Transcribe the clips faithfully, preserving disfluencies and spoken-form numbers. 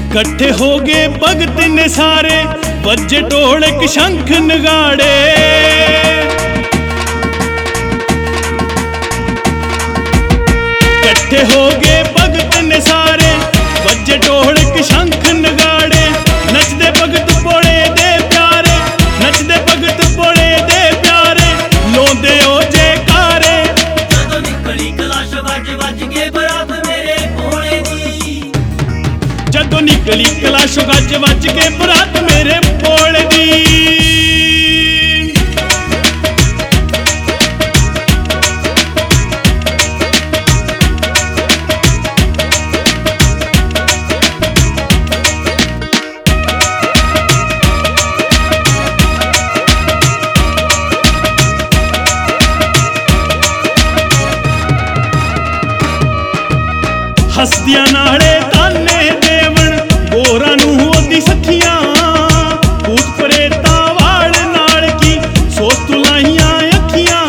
कट्ठे हो गए भगत ने सारे, बजे ढोलक शंख नगाड़े। कट्ठे हो गए भगत ने सारे, बजे ढोलक शंख नगाड़े। नचदे भगत बोले दे प्यारे, नचदे भगत बोले दे प्यारे, लोंदे ओ जयकारे। जदों निकली कलाश वज वज के बरात मेरे भोले दी, जदों निकली कलाश वज वज के बरात मेरे भोले दी। हसदियां नाले ताने देवन, गोरा नूं ओदी सखियां। भूत प्रेता वाल नाल की सो तुलाइयां अखियां।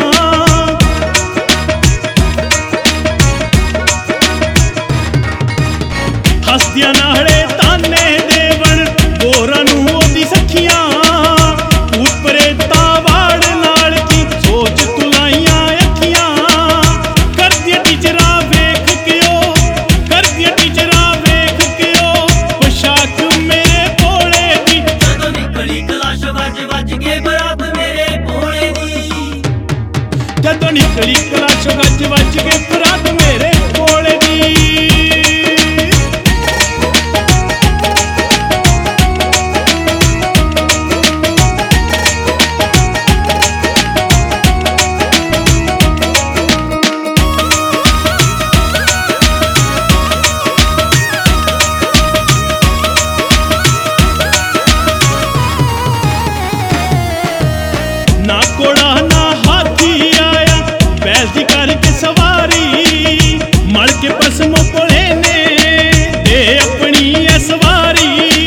हसदियां नाले ताने देवन, गोरा नूं ओदी सखियां। भूत प्रेता वाल नाल की सोच तुलाइयां अखियां। करदियां टीचरा वेख के ओ, करदियां टीचरा वेख के ओ, पोशाक मेरे भोले दी। जदों निकली कलाश वज वज के बरात मेरे भोले दी, जदों निकली कलाश वज वज के बरात मेरे भोले दी। ना कोड़ा ना हाथी आया, बैल दी करके सवारी। मल के पसमो कोले ने दे अपनी ऐ सवारी।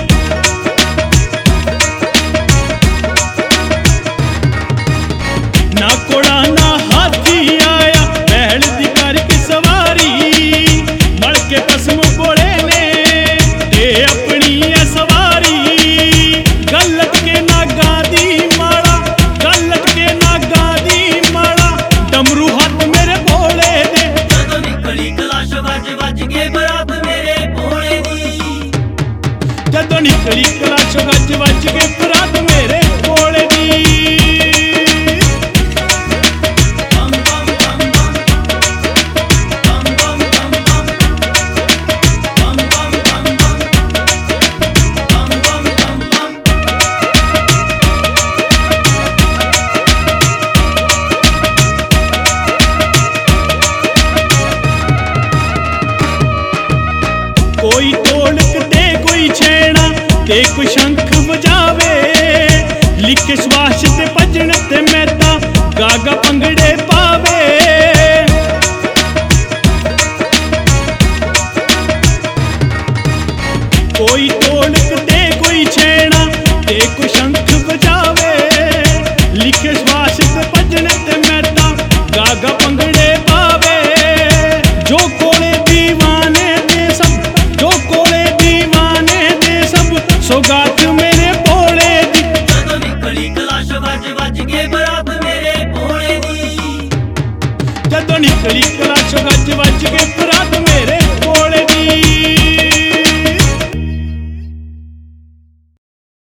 ना कोड़ा ना हाथी आया, बैल दी करके सवारी। मल के पसमो कोले ने दे अपनी ऐ सवारी। गलत के नागा दी माड़ा, गलत के नागा दी माड़ा, डमरू हाथ मेरे भोले दे। जदों निकली कलाश वज वज के बरात मेरे भोले दी, जदों निकली कलाश वज वज के बरात मेरे भोले दी। बम बम बम बम, बम बम बम बम, बम बम बम बम, बम बम बम बम। कोई ढोलक ते कोई छेड़ा ते कोई शंख बजावे। लिखे श्वास ते भजन ते मैता गागा पंगड़े पावे। कोई ढोलक ते कोई छेड़ा ते कोई शंख बजावे। लिखे श्वास ते भजन ते मैता गागा पंगड़े पावे। जो कोले दीवाने दे सब, जो कोले दीवाने दे सब, सौगात मेरे भोले दी। जदों निकली कलाश वज वज के बरात मेरे भोले दी, जदों निकली कलाश वज वज के बरात